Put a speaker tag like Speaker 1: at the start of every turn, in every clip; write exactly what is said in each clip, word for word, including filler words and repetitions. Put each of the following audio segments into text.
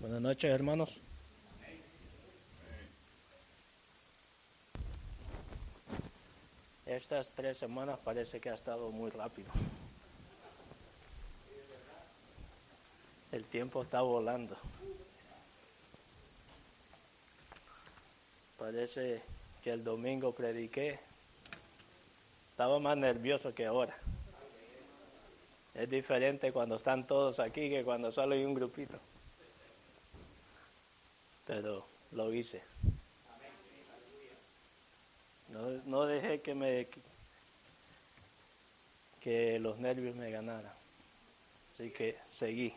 Speaker 1: Buenas noches, hermanos. Estas tres semanas parece que ha estado muy rápido. El tiempo está volando. Parece que el domingo prediqué. Estaba más nervioso que ahora. Es diferente cuando están todos aquí que cuando solo hay un grupito. Pero lo hice. No, no dejé que me que los nervios me ganaran. Así que seguí.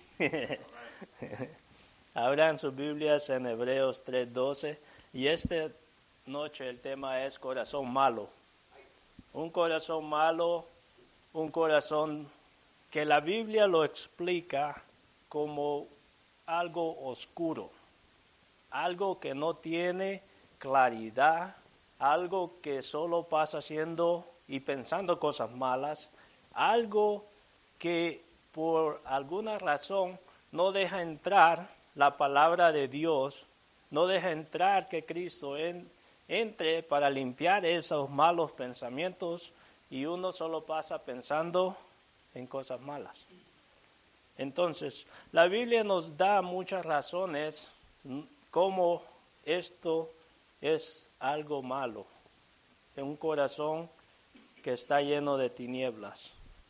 Speaker 1: Abran sus Biblias en Hebreos tres doce. Y esta noche el tema es corazón malo. Un corazón malo, un corazón que la Biblia lo explica como algo oscuro. Algo que no tiene claridad, algo que solo pasa haciendo y pensando cosas malas, algo que por alguna razón no deja entrar la palabra de Dios, no deja entrar que Cristo en, entre para limpiar esos malos pensamientos y uno solo pasa pensando en cosas malas. Entonces, la Biblia nos da muchas razones cómo esto es algo malo, en un corazón que está lleno de tinieblas,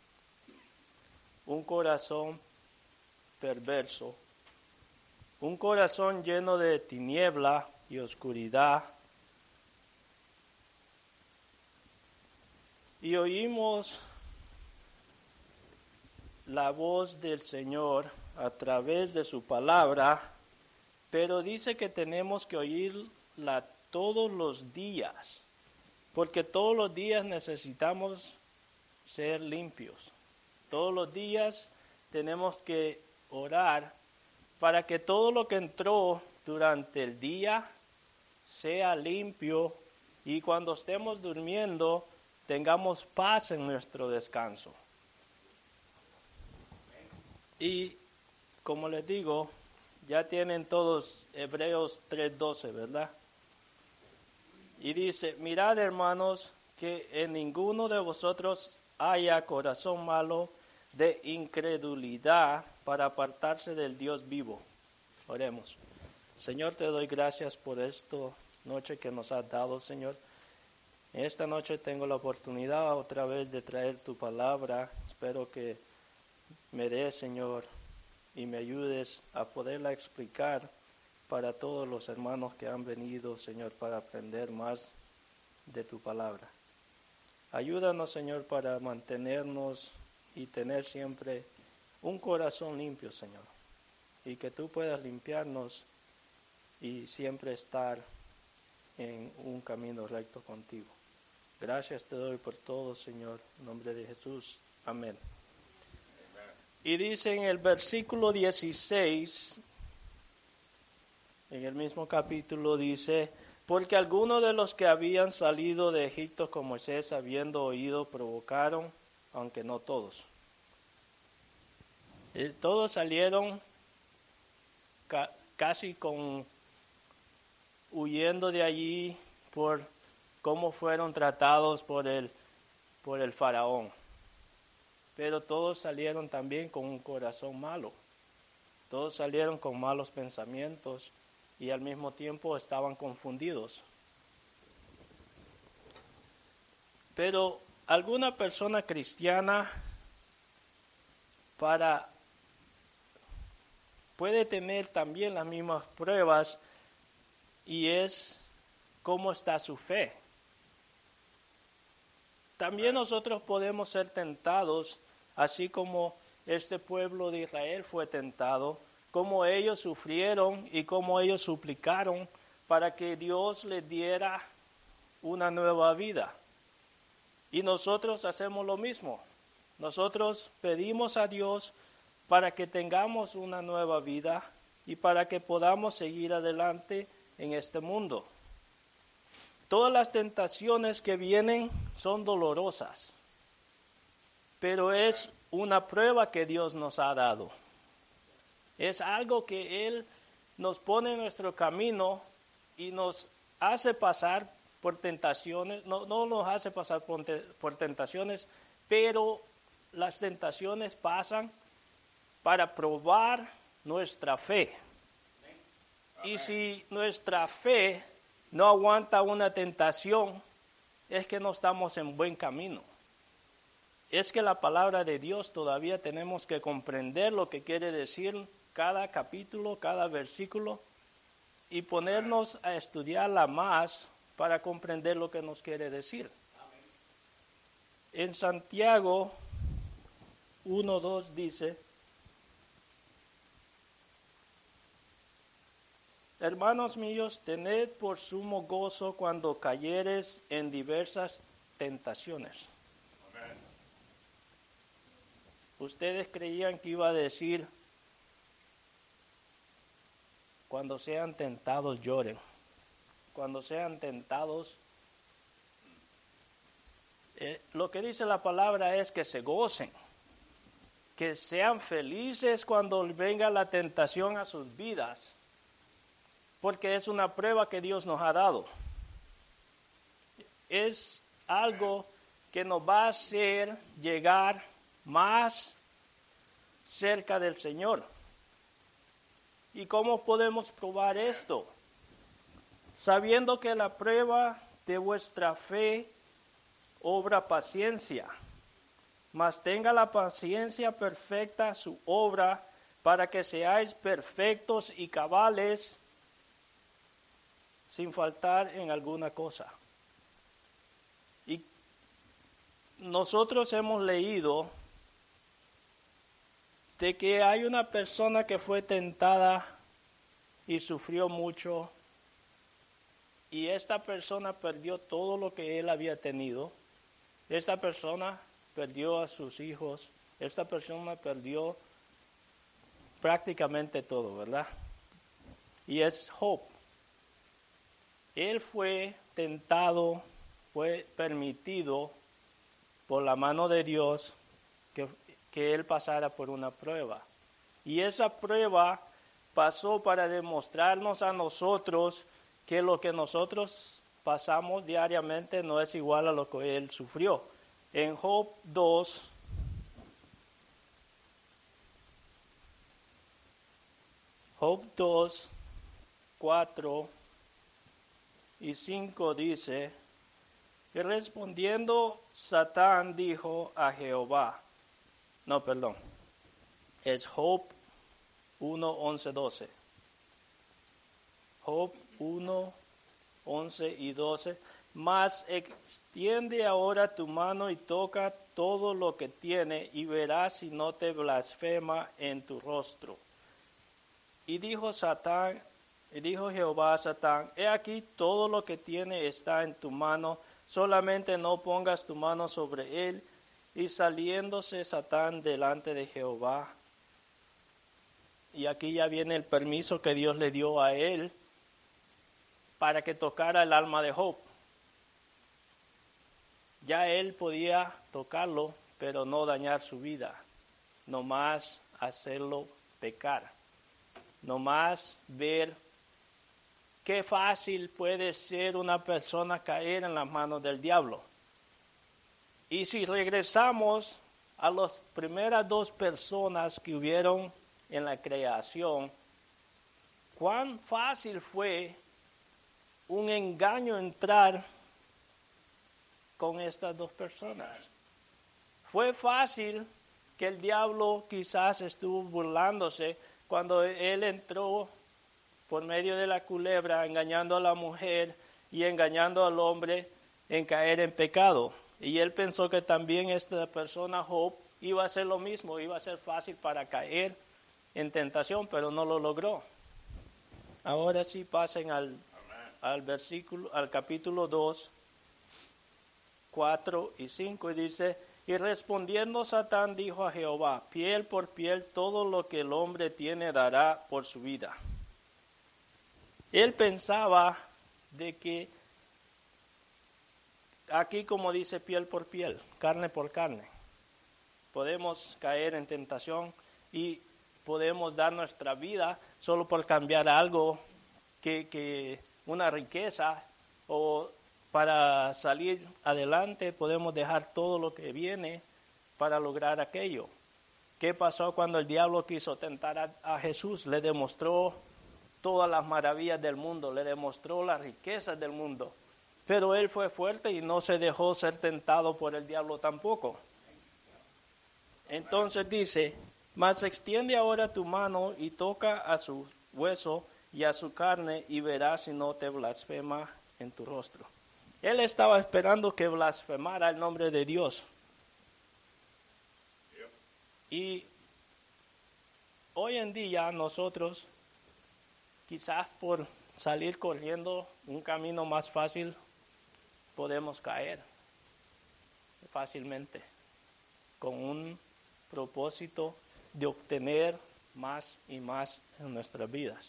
Speaker 1: un corazón perverso, un corazón lleno de tiniebla y oscuridad. Y oímos la voz del Señor a través de su palabra, pero dice que tenemos que oírla todos los días, porque todos los días necesitamos ser limpios. Todos los días tenemos que orar para que todo lo que entró durante el día sea limpio y cuando estemos durmiendo tengamos paz en nuestro descanso. Y como les digo, ya tienen todos Hebreos tres doce, ¿verdad? Y dice, mirad hermanos, que en ninguno de vosotros haya corazón malo de incredulidad para apartarse del Dios vivo. Oremos. Señor, te doy gracias por esta noche que nos has dado, Señor. En esta noche tengo la oportunidad otra vez de traer tu palabra. Espero que me des, Señor, y me ayudes a poderla explicar para todos los hermanos que han venido, Señor, para aprender más de tu palabra. Ayúdanos, Señor, para mantenernos y tener siempre un corazón limpio, Señor, y que tú puedas limpiarnos y siempre estar en un camino recto contigo. Gracias te doy por todo, Señor, en nombre de Jesús. Amén. Y dice en el versículo dieciséis, en el mismo capítulo dice, porque algunos de los que habían salido de Egipto con Moisés, habiendo oído, provocaron, aunque no todos. Y todos salieron ca- casi con huyendo de allí por cómo fueron tratados por el, por el faraón. Pero todos salieron también con un corazón malo. Todos salieron con malos pensamientos y al mismo tiempo estaban confundidos. Pero alguna persona cristiana para puede tener también las mismas pruebas y es cómo está su fe. También nosotros podemos ser tentados, así como este pueblo de Israel fue tentado, como ellos sufrieron y como ellos suplicaron para que Dios les diera una nueva vida. Y nosotros hacemos lo mismo. Nosotros pedimos a Dios para que tengamos una nueva vida y para que podamos seguir adelante en este mundo. Todas las tentaciones que vienen son dolorosas, pero es una prueba que Dios nos ha dado. Es algo que Él nos pone en nuestro camino y nos hace pasar por tentaciones, no, no nos hace pasar por, te, por tentaciones, pero las tentaciones pasan para probar nuestra fe. Y si nuestra fe no aguanta una tentación, es que no estamos en buen camino. Es que la palabra de Dios todavía tenemos que comprender lo que quiere decir cada capítulo, cada versículo, y ponernos a estudiarla más para comprender lo que nos quiere decir. En Santiago uno dos dice: hermanos míos, tened por sumo gozo cuando cayereis en diversas tentaciones. Amen. Ustedes creían que iba a decir: cuando sean tentados lloren, cuando sean tentados. Eh, lo que dice la palabra es que se gocen, que sean felices cuando venga la tentación a sus vidas, porque es una prueba que Dios nos ha dado. Es algo que nos va a hacer llegar más cerca del Señor. ¿Y cómo podemos probar esto? Sabiendo que la prueba de vuestra fe obra paciencia, mas tenga la paciencia perfecta su obra, para que seáis perfectos y cabales, sin faltar en alguna cosa. Y nosotros hemos leído de que hay una persona que fue tentada y sufrió mucho, y esta persona perdió todo lo que él había tenido. Esta persona perdió a sus hijos, esta persona perdió prácticamente todo, ¿verdad? Y es Job. Él fue tentado, fue permitido por la mano de Dios que, que él pasara por una prueba. Y esa prueba pasó para demostrarnos a nosotros que lo que nosotros pasamos diariamente no es igual a lo que él sufrió. En Job dos, Job dos, cuatro y cinco dice: y respondiendo Satán dijo a Jehová, no, perdón, es Job uno, once, doce. Job uno, once y doce. Mas extiende ahora tu mano y toca todo lo que tiene, y verás si no te blasfema en tu rostro. Y dijo Satán, y dijo Jehová a Satán: he aquí todo lo que tiene está en tu mano, solamente no pongas tu mano sobre él. Y saliéndose Satán delante de Jehová. Y aquí ya viene el permiso que Dios le dio a él para que tocara el alma de Job. Ya él podía tocarlo, pero no dañar su vida, nomás hacerlo pecar, nomás ver qué fácil puede ser una persona caer en las manos del diablo. Y si regresamos a las primeras dos personas que hubieron en la creación, cuán fácil fue un engaño entrar con estas dos personas. Fue fácil que el diablo quizás estuvo burlándose cuando él entró por medio de la culebra, engañando a la mujer y engañando al hombre en caer en pecado. Y él pensó que también esta persona, Job, iba a hacer lo mismo, iba a ser fácil para caer en tentación, pero no lo logró. Ahora sí pasen al, al versículo, al capítulo dos, cuatro y cinco, y dice: y respondiendo Satán dijo a Jehová: piel por piel, todo lo que el hombre tiene dará por su vida. Él pensaba de que aquí, como dice, piel por piel, carne por carne, podemos caer en tentación. Y podemos dar nuestra vida solo por cambiar algo, que, que una riqueza, o para salir adelante podemos dejar todo lo que viene para lograr aquello. ¿Qué pasó cuando el diablo quiso tentar a, a Jesús? Le demostró todas las maravillas del mundo, le demostró las riquezas del mundo, pero él fue fuerte y no se dejó ser tentado por el diablo tampoco. Entonces dice, mas extiende ahora tu mano y toca a su hueso y a su carne y verás si no te blasfema en tu rostro. Él estaba esperando que blasfemara el nombre de Dios. Y hoy en día nosotros, quizás por salir corriendo un camino más fácil, podemos caer fácilmente con un propósito de obtener más y más en nuestras vidas.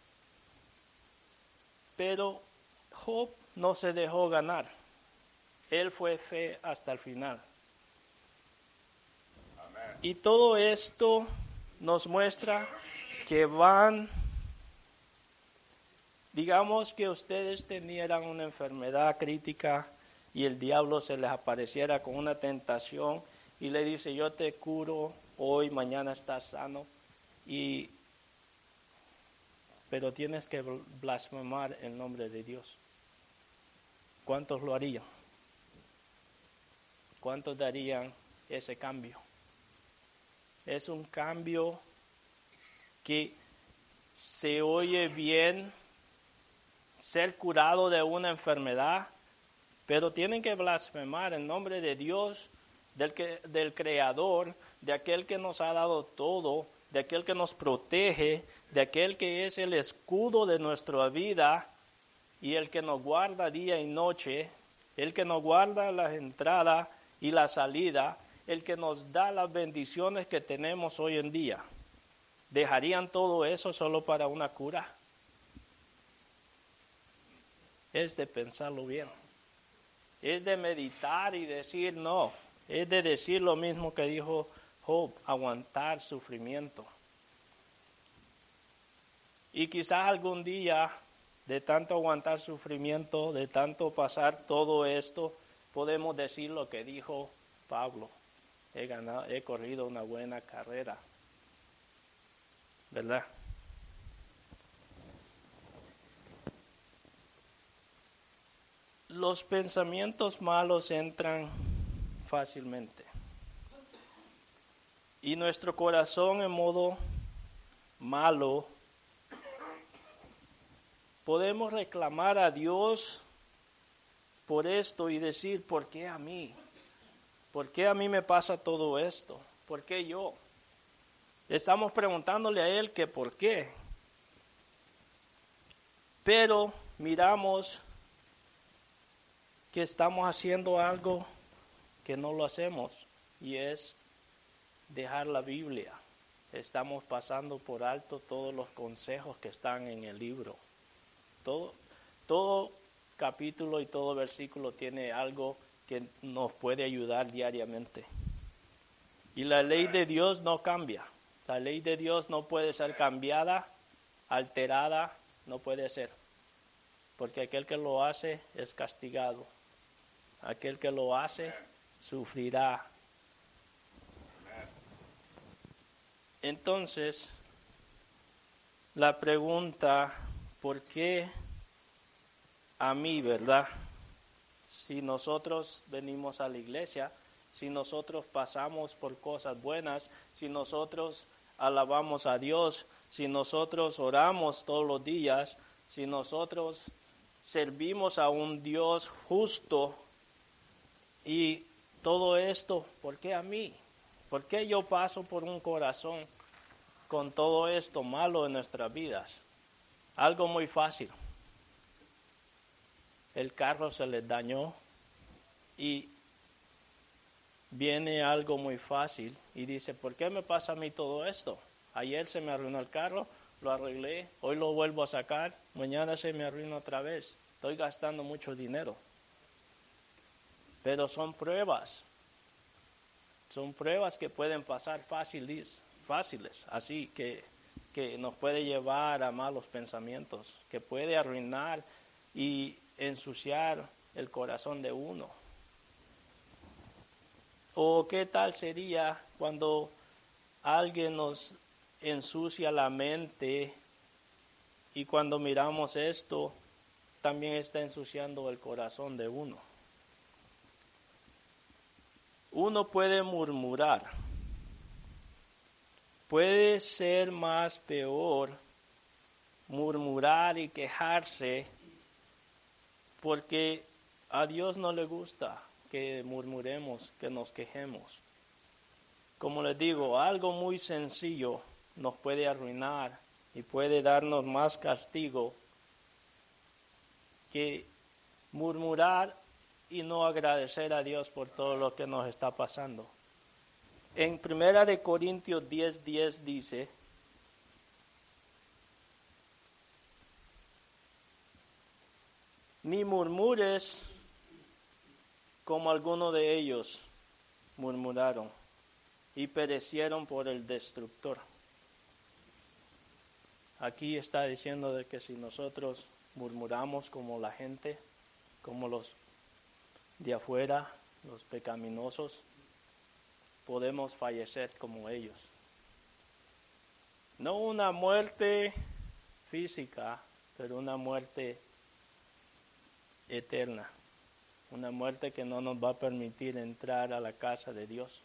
Speaker 1: Pero Job no se dejó ganar. Él fue fe hasta el final. Amén. Y todo esto nos muestra que van, digamos que ustedes tenieran una enfermedad crítica y el diablo se les apareciera con una tentación y le dice, yo te curo hoy, mañana estás sano, y pero tienes que blasfemar el nombre de Dios. ¿Cuántos lo harían? ¿Cuántos darían ese cambio? Es un cambio que se oye bien, ser curado de una enfermedad, pero tienen que blasfemar el nombre de Dios, del, que, del Creador, de aquel que nos ha dado todo, de aquel que nos protege, de aquel que es el escudo de nuestra vida y el que nos guarda día y noche, el que nos guarda la entrada y la salida, el que nos da las bendiciones que tenemos hoy en día. ¿Dejarían todo eso solo para una cura? Es de pensarlo bien. Es de meditar y decir no. Es de decir lo mismo que dijo Job, aguantar sufrimiento. Y quizás algún día, de tanto aguantar sufrimiento, de tanto pasar todo esto, podemos decir lo que dijo Pablo. He ganado, he corrido una buena carrera. ¿Verdad? Los pensamientos malos entran fácilmente. Y nuestro corazón en modo malo, podemos reclamar a Dios por esto y decir, ¿por qué a mí? ¿Por qué a mí me pasa todo esto? ¿Por qué yo? Estamos preguntándole a Él que por qué. Pero miramos que estamos haciendo algo que no lo hacemos, y es dejar la Biblia. Estamos pasando por alto todos los consejos que están en el libro. Todo, todo capítulo y todo versículo tiene algo que nos puede ayudar diariamente. Y la ley de Dios no cambia. La ley de Dios no puede ser cambiada, alterada, no puede ser. Porque aquel que lo hace es castigado. Aquel que lo hace sufrirá. Entonces, la pregunta, ¿por qué a mí, verdad? Si nosotros venimos a la iglesia, si nosotros pasamos por cosas buenas, si nosotros alabamos a Dios, si nosotros oramos todos los días, si nosotros servimos a un Dios justo, y todo esto, ¿por qué a mí? ¿Por qué yo paso por un corazón con todo esto malo en nuestras vidas? Algo muy fácil. El carro se les dañó y viene algo muy fácil y dice, ¿por qué me pasa a mí todo esto? Ayer se me arruinó el carro, lo arreglé, hoy lo vuelvo a sacar, mañana se me arruina otra vez. Estoy gastando mucho dinero. Pero son pruebas. Son pruebas que pueden pasar fácil, fáciles, así que, que nos puede llevar a malos pensamientos, que puede arruinar y ensuciar el corazón de uno. ¿O qué tal sería cuando alguien nos ensucia la mente y cuando miramos esto, también está ensuciando el corazón de uno? Uno puede murmurar. Puede ser más peor murmurar y quejarse, porque a Dios no le gusta que murmuremos, que nos quejemos. Como les digo, algo muy sencillo nos puede arruinar y puede darnos más castigo que murmurar y no agradecer a Dios por todo lo que nos está pasando. En Primera de Corintios diez diez dice: ni murmures como algunos de ellos murmuraron y perecieron por el destructor. Aquí está diciendo de que si nosotros murmuramos como la gente, como los de afuera, los pecaminosos, podemos fallecer como ellos. No una muerte física, pero una muerte eterna. Una muerte que no nos va a permitir entrar a la casa de Dios.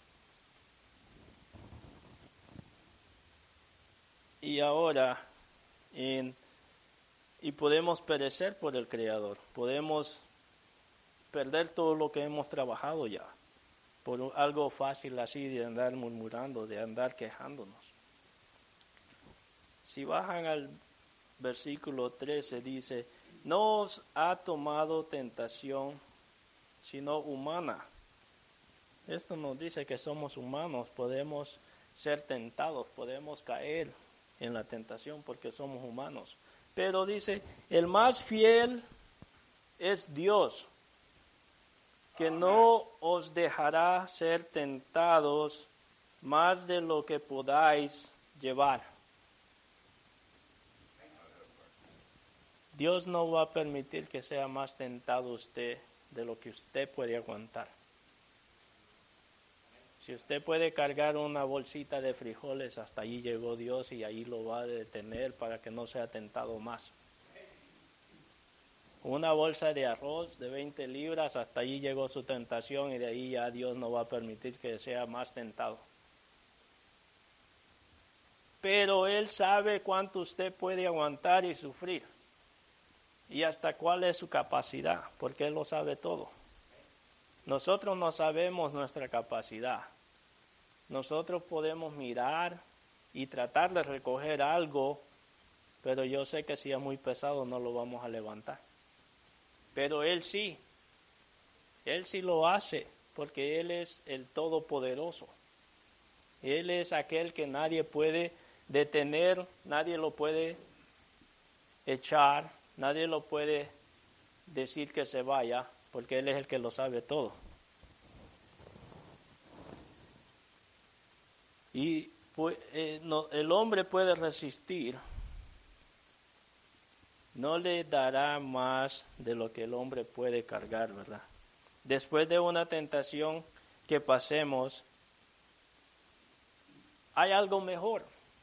Speaker 1: Y ahora, en, y podemos perecer por el Creador. Podemos perder todo lo que hemos trabajado ya, por algo fácil así de andar murmurando, de andar quejándonos. Si bajan al versículo trece, dice: no os ha tomado tentación, sino humana. Esto nos dice que somos humanos, podemos ser tentados, podemos caer en la tentación porque somos humanos. Pero dice, el más fiel es Dios, que no os dejará ser tentados más de lo que podáis llevar. Dios no va a permitir que sea más tentado usted de lo que usted puede aguantar. Si usted puede cargar una bolsita de frijoles, hasta allí llegó Dios y ahí lo va a detener para que no sea tentado más. Una bolsa de arroz de veinte libras, hasta allí llegó su tentación y de ahí ya Dios no va a permitir que sea más tentado. Pero Él sabe cuánto usted puede aguantar y sufrir. Y hasta cuál es su capacidad, porque Él lo sabe todo. Nosotros no sabemos nuestra capacidad. Nosotros podemos mirar y tratar de recoger algo, pero yo sé que si es muy pesado no lo vamos a levantar. Pero Él sí, Él sí lo hace, porque Él es el Todopoderoso. Él es aquel que nadie puede detener, nadie lo puede echar, nadie lo puede decir que se vaya, porque Él es el que lo sabe todo. Y pues, eh, no, el hombre puede resistir, no le dará más de lo que el hombre puede cargar, ¿verdad? Después de una tentación que pasemos, hay algo mejor,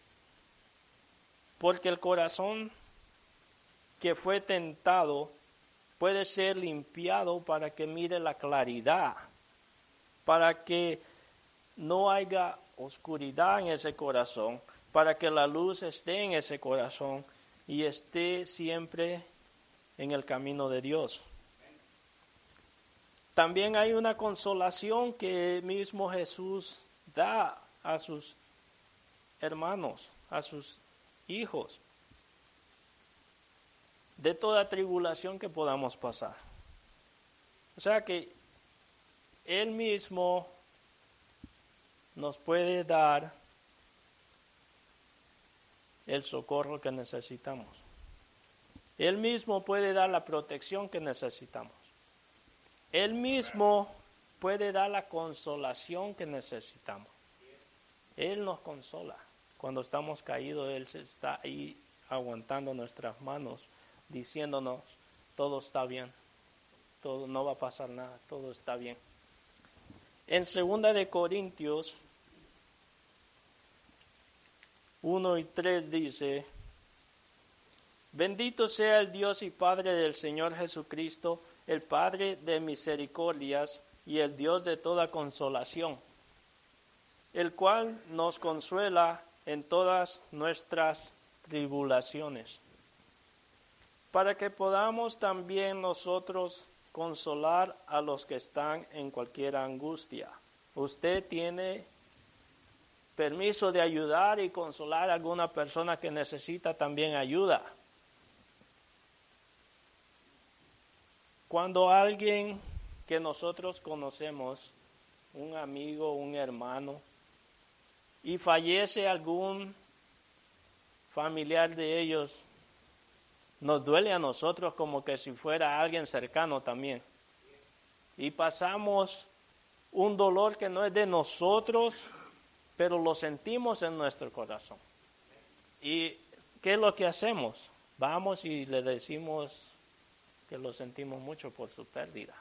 Speaker 1: porque el corazón que fue tentado puede ser limpiado para que mire la claridad, para que no haya oscuridad en ese corazón, para que la luz esté en ese corazón y esté siempre en el camino de Dios. También hay una consolación que mismo Jesús da a sus hermanos, a sus hijos, de toda tribulación que podamos pasar. O sea que Él mismo nos puede dar el socorro que necesitamos. Él mismo puede dar la protección que necesitamos. Él mismo puede dar la consolación que necesitamos. Él nos consola. Cuando estamos caídos, Él se está ahí aguantando nuestras manos, diciéndonos, todo está bien, todo, no va a pasar nada, todo está bien. En segunda de Corintios uno y tres dice, bendito sea el Dios y Padre del Señor Jesucristo, el Padre de misericordias y el Dios de toda consolación, el cual nos consuela en todas nuestras tribulaciones, para que podamos también nosotros consolar a los que están en cualquier angustia. Usted tiene permiso de ayudar y consolar a alguna persona que necesita también ayuda. Cuando alguien que nosotros conocemos, un amigo, un hermano, y fallece algún familiar de ellos, nos duele a nosotros como que si fuera alguien cercano también. Y pasamos un dolor que no es de nosotros, pero lo sentimos en nuestro corazón. ¿Y qué es lo que hacemos? Vamos y le decimos que lo sentimos mucho por su pérdida.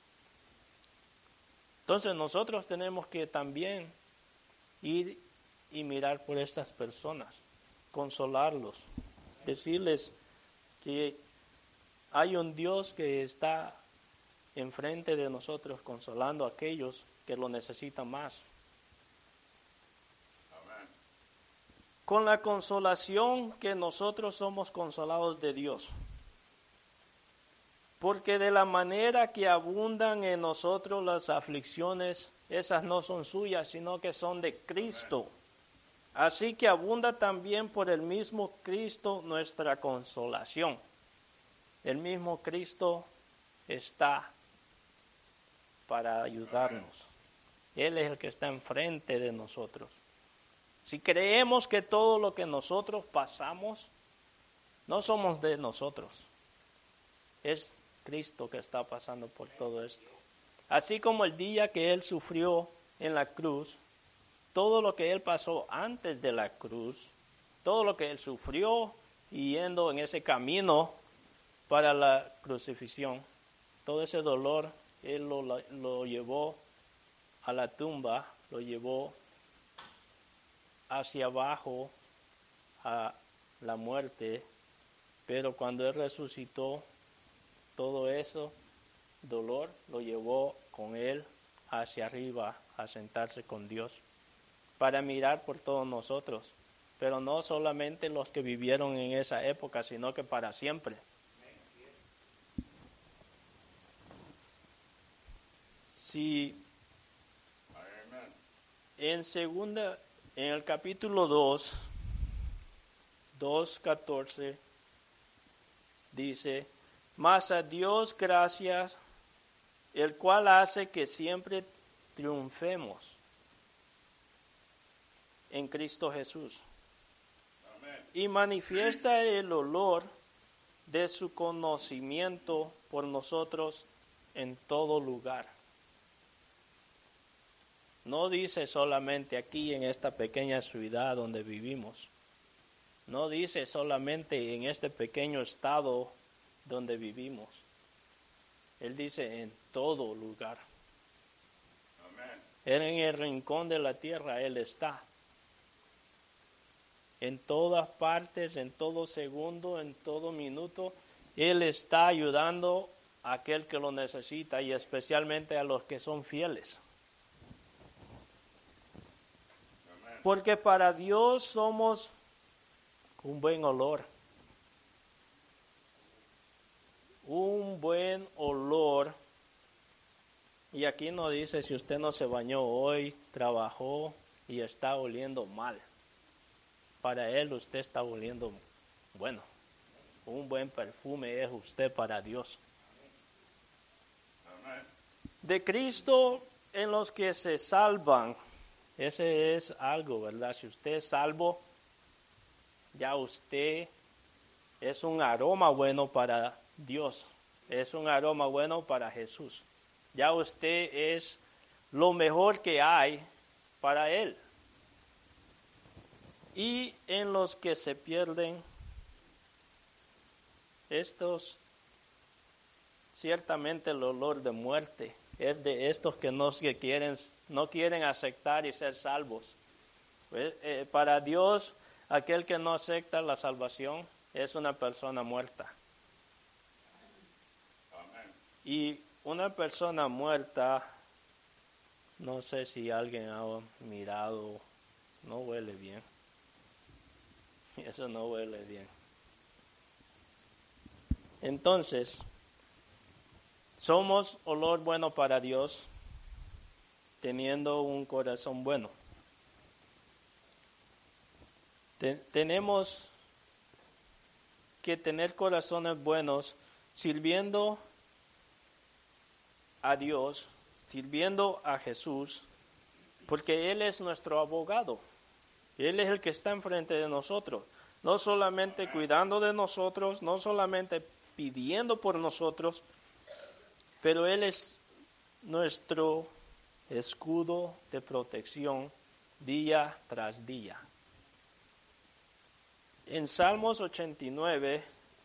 Speaker 1: Entonces nosotros tenemos que también ir y mirar por estas personas, consolarlos, decirles que hay un Dios que está enfrente de nosotros consolando a aquellos que lo necesitan más. Amén. Con la consolación que nosotros somos consolados de Dios, porque de la manera que abundan en nosotros las aflicciones, esas no son suyas, sino que son de Cristo. Amén. Así que abunda también por el mismo Cristo nuestra consolación. El mismo Cristo está para ayudarnos. Él es el que está enfrente de nosotros. Si creemos que todo lo que nosotros pasamos no somos de nosotros, es Cristo que está pasando por todo esto. Así como el día que Él sufrió en la cruz, todo lo que Él pasó antes de la cruz, todo lo que Él sufrió yendo en ese camino para la crucifixión, todo ese dolor Él lo, lo llevó a la tumba, lo llevó hacia abajo a la muerte, pero cuando Él resucitó, todo eso dolor lo llevó con Él hacia arriba a sentarse con Dios, para mirar por todos nosotros, pero no solamente los que vivieron en esa época, sino que para siempre. Si en segunda, en el capítulo dos, dos catorce, dice, mas a Dios gracias, el cual hace que siempre triunfemos en Cristo Jesús. Amén. Y manifiesta el olor de su conocimiento por nosotros en todo lugar. No dice solamente aquí en esta pequeña ciudad donde vivimos. No dice solamente en este pequeño estado donde vivimos. Él dice en todo lugar. Amén. Él en el rincón de la tierra, Él está. En todas partes, en todo segundo, en todo minuto, Él está ayudando a aquel que lo necesita y especialmente a los que son fieles. Amén. Porque para Dios somos un buen olor. Un buen olor. Y aquí no dice si usted no se bañó hoy, trabajó y está oliendo mal. Para Él usted está oliendo bueno. Un buen perfume es usted para Dios. Amén. De Cristo en los que se salvan. Ese es algo, ¿verdad? Si usted es salvo, ya usted es un aroma bueno para Dios. Es un aroma bueno para Jesús. Ya usted es lo mejor que hay para Él. y en los que se pierden, estos, ciertamente el olor de muerte es de estos que no que quieren, no quieren aceptar y ser salvos. Pues, eh, para Dios, aquel que no acepta la salvación es una persona muerta. Amén. Y una persona muerta, no sé si alguien ha mirado, no huele bien. Eso no huele bien. Entonces, somos olor bueno para Dios, teniendo un corazón bueno. Te- tenemos que tener corazones buenos, sirviendo a Dios, sirviendo a Jesús, porque Él es nuestro abogado. Él es el que está enfrente de nosotros, no solamente cuidando de nosotros, no solamente pidiendo por nosotros, pero Él es nuestro escudo de protección día tras día. En Salmos ochenta y nueve,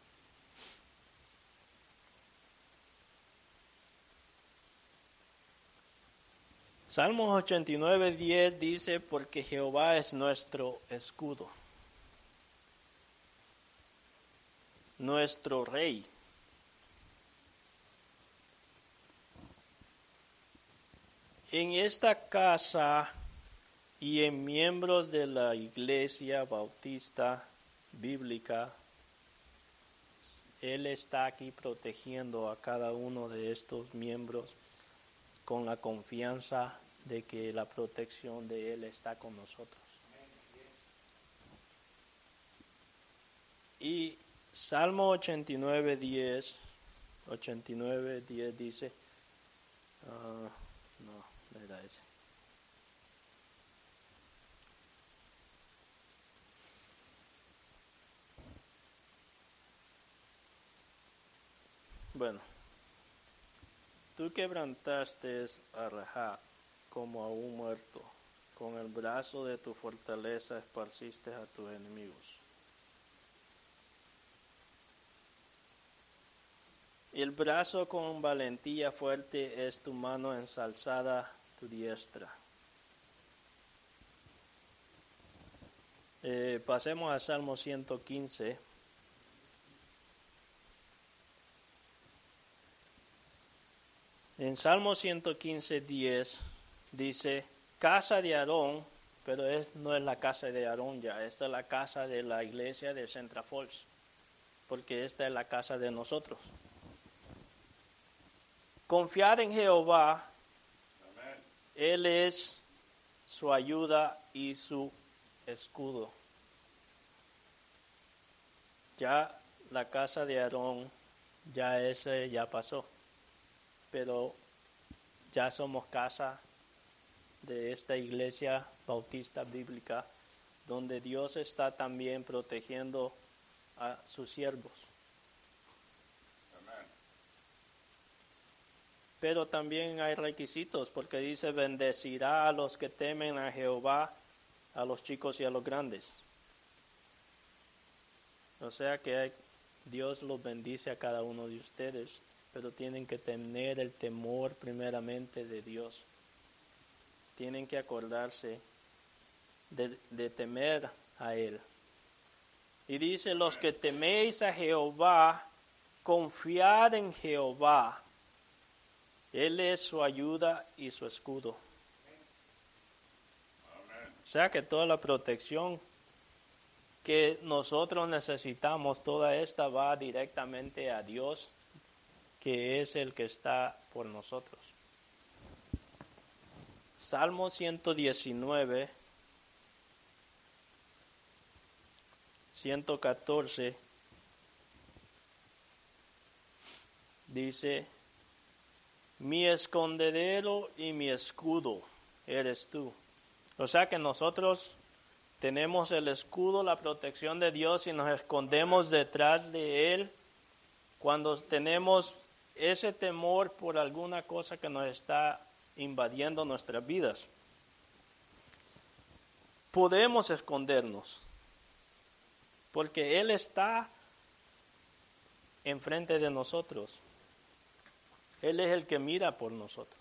Speaker 1: Salmos ochenta y nueve, diez dice, porque Jehová es nuestro escudo, nuestro rey. En esta casa y en miembros de la Iglesia Bautista Bíblica, Él está aquí protegiendo a cada uno de estos miembros con la confianza de que la protección de Él está con nosotros. Y Salmo ochenta y nueve, diez, ochenta y nueve, diez dice, uh, no, no era ese. Bueno, tú quebrantaste a Rahab como a un muerto, con el brazo de tu fortaleza esparciste a tus enemigos. El brazo con valentía fuerte es tu mano ensalzada, tu diestra. Eh, pasemos a Salmo ciento quince. En Salmo ciento quince, diez dice, casa de Aarón, pero es, no es la casa de Aarón ya, esta es la casa de la iglesia de Central Falls, porque esta es la casa de nosotros. Confiad en Jehová, amén. Él es su ayuda y su escudo. Ya la casa de Aarón, ya ese ya pasó, pero ya somos casa de esta iglesia bautista bíblica, donde Dios está también protegiendo a sus siervos. Amén. Pero también hay requisitos, porque dice, bendecirá a los que temen a Jehová, a los chicos y a los grandes. O sea que hay, Dios los bendice a cada uno de ustedes, pero tienen que tener el temor primeramente de Dios. Tienen que acordarse de, de temer a Él. Y dice, los que teméis a Jehová, confiad en Jehová. Él es su ayuda y su escudo. Amén. O sea que toda la protección que nosotros necesitamos, toda esta va directamente a Dios, que es el que está por nosotros. Salmo ciento diecinueve, ciento catorce, dice, mi escondedero y mi escudo eres tú. O sea que nosotros tenemos el escudo, la protección de Dios, y nos escondemos detrás de Él cuando tenemos ese temor por alguna cosa que nos está invadiendo nuestras vidas. podemos escondernos, porque Él está enfrente de nosotros. Él es el que mira por nosotros.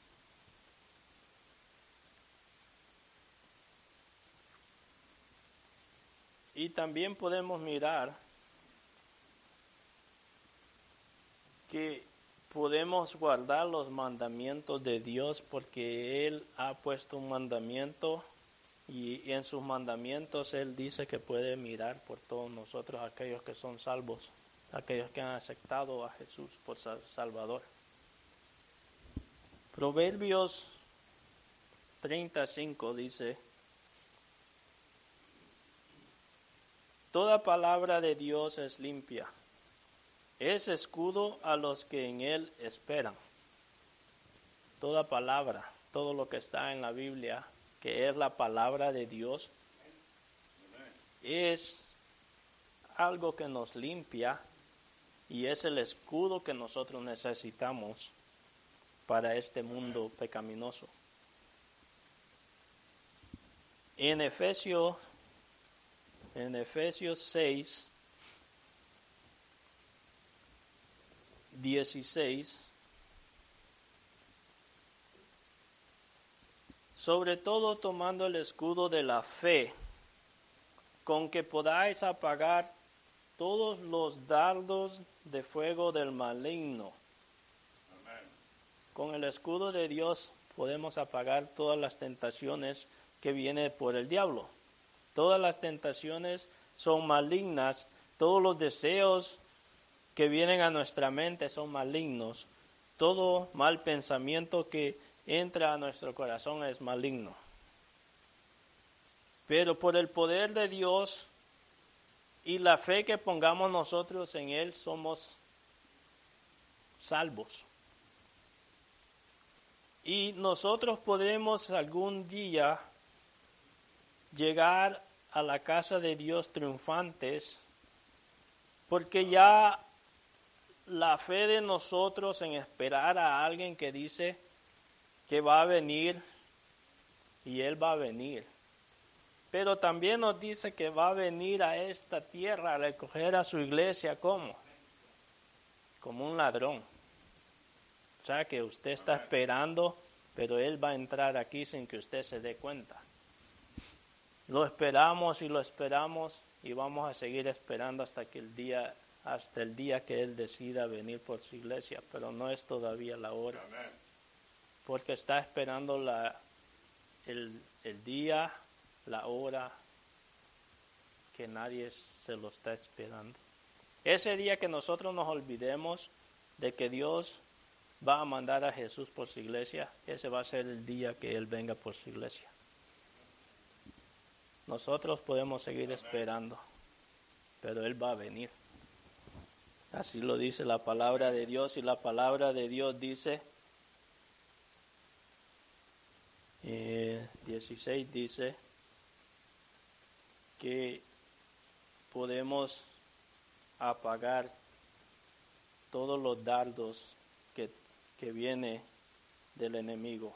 Speaker 1: Y también podemos mirar que podemos guardar los mandamientos de Dios porque Él ha puesto un mandamiento y en sus mandamientos Él dice que puede mirar por todos nosotros, aquellos que son salvos, aquellos que han aceptado a Jesús por Salvador. Proverbios treinta y cinco dice: toda palabra de Dios es limpia, es escudo a los que en Él esperan. Toda palabra, todo lo que está en la Biblia, que es la palabra de Dios, es algo que nos limpia y es el escudo que nosotros necesitamos para este mundo pecaminoso. En Efesios, en Efesios seis, dieciséis, sobre todo tomando el escudo de la fe, con que podáis apagar todos los dardos de fuego del maligno. Amén. Con el escudo de Dios podemos apagar todas las tentaciones que vienen por el diablo. Todas las tentaciones son malignas, todos los deseos que vienen a nuestra mente son malignos, todo mal pensamiento que entra a nuestro corazón es maligno. Pero por el poder de Dios y la fe que pongamos nosotros en Él, somos salvos. Y nosotros podemos algún día llegar a la casa de Dios triunfantes, porque ya la fe de nosotros en esperar a alguien que dice que va a venir, y Él va a venir. Pero también nos dice que va a venir a esta tierra a recoger a su iglesia, ¿cómo? Como un ladrón. O sea que usted está esperando, pero Él va a entrar aquí sin que usted se dé cuenta. Lo esperamos y lo esperamos y vamos a seguir esperando hasta que el día, hasta el día que Él decida venir por su iglesia, pero no es todavía la hora. Porque está esperando la, el, el día, la hora que nadie se lo está esperando. Ese día que nosotros nos olvidemos de que Dios va a mandar a Jesús por su iglesia, ese va a ser el día que Él venga por su iglesia. Nosotros podemos seguir esperando, pero Él va a venir. Así lo dice la palabra de Dios, y la palabra de Dios dice, eh, dieciséis dice, que podemos apagar todos los dardos que, que viene del enemigo.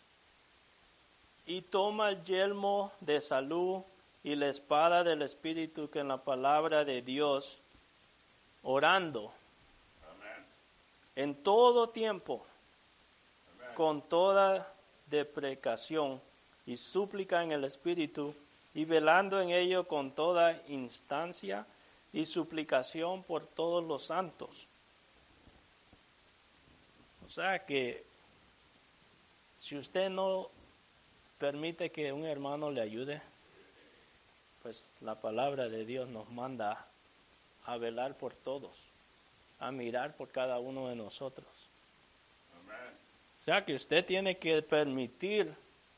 Speaker 1: Y toma el yelmo de salud y la espada del Espíritu, que en la palabra de Dios, orando. Amén. En todo tiempo, amén, con toda deprecación y súplica en el Espíritu, y velando en ello con toda instancia y suplicación por todos los santos. O sea que si usted no permite que un hermano le ayude, pues la palabra de Dios nos manda a velar por todos, a mirar por cada uno de nosotros. Amén. O sea que usted tiene que permitir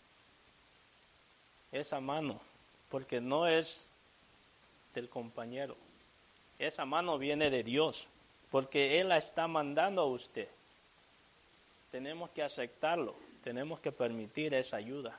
Speaker 1: esa mano, porque no es del compañero. Esa mano viene de Dios, porque Él la está mandando a usted. Tenemos que aceptarlo, tenemos que permitir esa ayuda.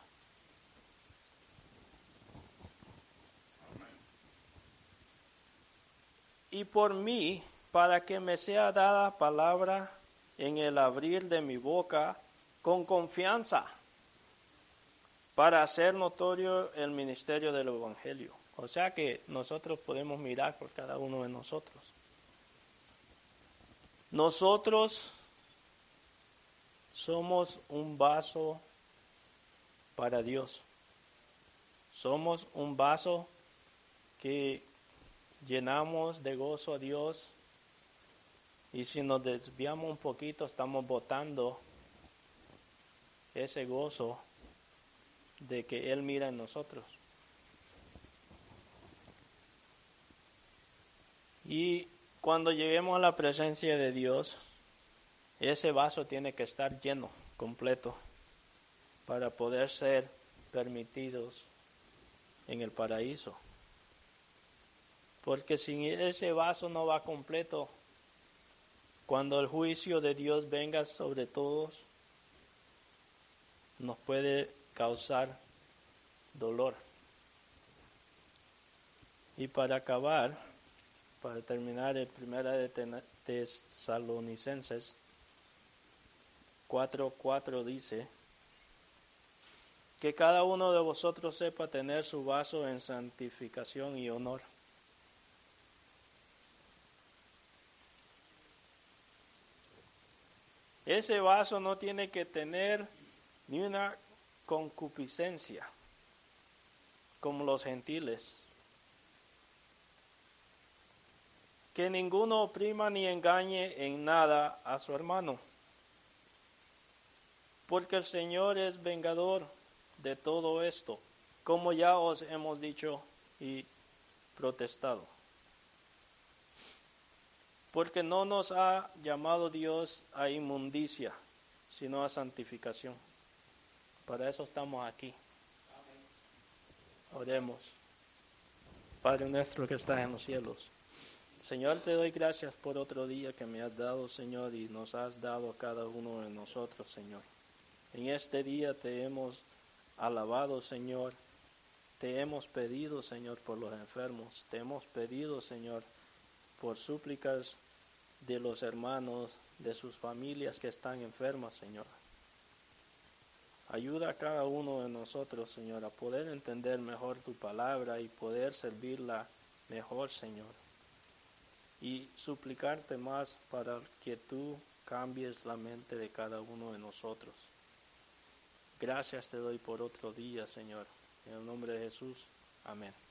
Speaker 1: Y por mí, para que me sea dada palabra en el abrir de mi boca con confianza, para hacer notorio el ministerio del Evangelio. O sea que nosotros podemos mirar por cada uno de nosotros. Nosotros somos un vaso para Dios. Somos un vaso que llenamos de gozo a Dios, y si nos desviamos un poquito estamos botando ese gozo de que Él mira en nosotros. Y cuando lleguemos a la presencia de Dios, ese vaso tiene que estar lleno, completo, para poder ser permitidos en el paraíso. Porque si ese vaso no va completo, cuando el juicio de Dios venga sobre todos, nos puede causar dolor. Y para acabar, para terminar, en Primera de Tesalonicenses cuatro cuatro dice que cada uno de vosotros sepa tener su vaso en santificación y honor. Ese vaso no tiene que tener ni una concupiscencia como los gentiles. Que ninguno oprima ni engañe en nada a su hermano, porque el Señor es vengador de todo esto, como ya os hemos dicho y protestado. Porque no nos ha llamado Dios a inmundicia, sino a santificación. Para eso estamos aquí. Oremos. Padre nuestro que estás en los cielos, Señor, te doy gracias por otro día que me has dado, Señor, y nos has dado a cada uno de nosotros, Señor. En este día te hemos alabado, Señor. Te hemos pedido, Señor, por los enfermos. Te hemos pedido, Señor, por súplicas de los hermanos, de sus familias que están enfermas, Señor. Ayuda a cada uno de nosotros, Señor, a poder entender mejor tu palabra y poder servirla mejor, Señor. Y suplicarte más para que tú cambies la mente de cada uno de nosotros. Gracias te doy por otro día, Señor. En el nombre de Jesús. Amén.